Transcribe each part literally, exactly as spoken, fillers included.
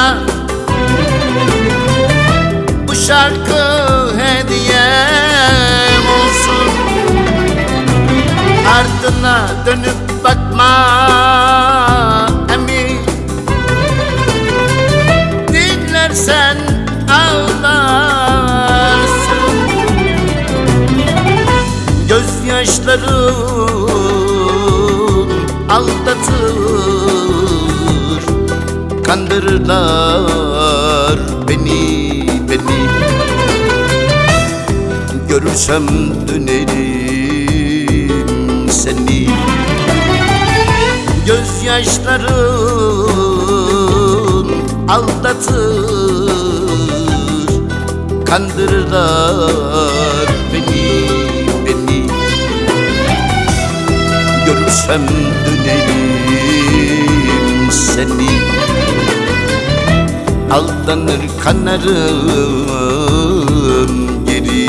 sana bu şarkı hediyem olsun. Ardına dönüp bakma emin, dinlersen ağlarsın. Gözyaşların aldatır, kandırırlar beni, beni. Görürsem dönerim seni. Gözyaşların aldatır, kandırırlar beni, beni. Görürsem dönerim seni. Aldanır kanarım geri.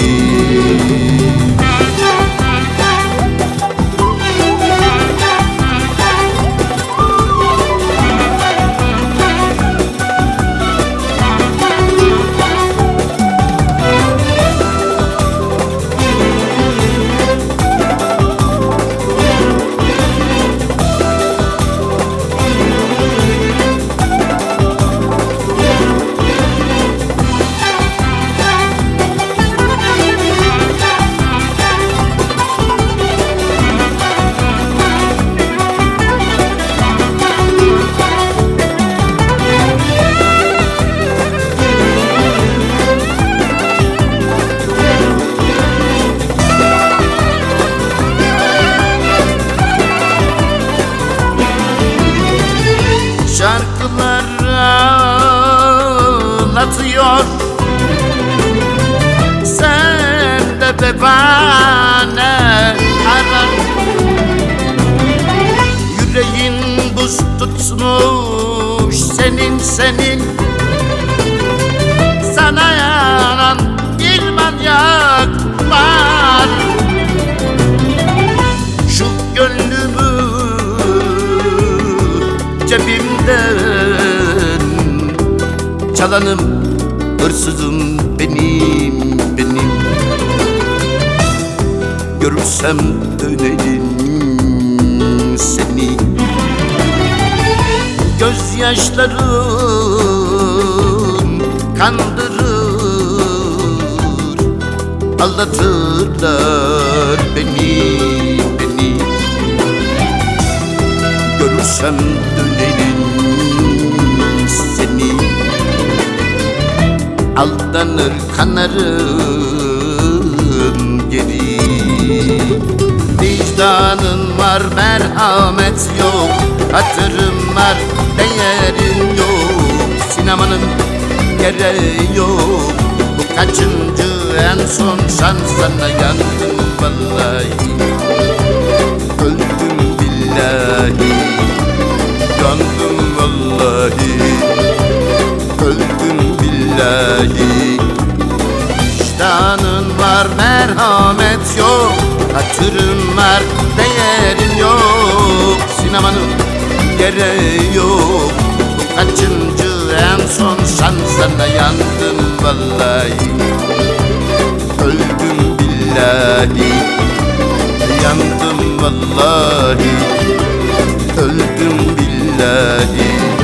Şarkılar ağlatıyor, sen de bebane arar. Yüreğin buz tutmuş senin, senin. Sana yanan bir manyak var. Şu gönlümü cebimden çalanım, hırsızım benim, benim. Görürsem dönerim seni. Gözyaşların kandırır, aldatırlar beni, beni. Görürsem dönerim seni. Aldanır kanarım geri. Vicdanın var, merhamet yok. Hatırım var, değerin yok. Sinemanın gereği yok. Bu kaçıncı en son şans, sana yandım vallahi. Öldüm billahi, yandım vallahi. Öldüm billahi. Vicdanın var, merhamet yok. Hatırın var, değerin yok. Sinemanın gereği yok. Bu kaçıncı en son şans, sana yandım vallahi. Öldüm billahi, yandım vallahi. Öldüm billahi.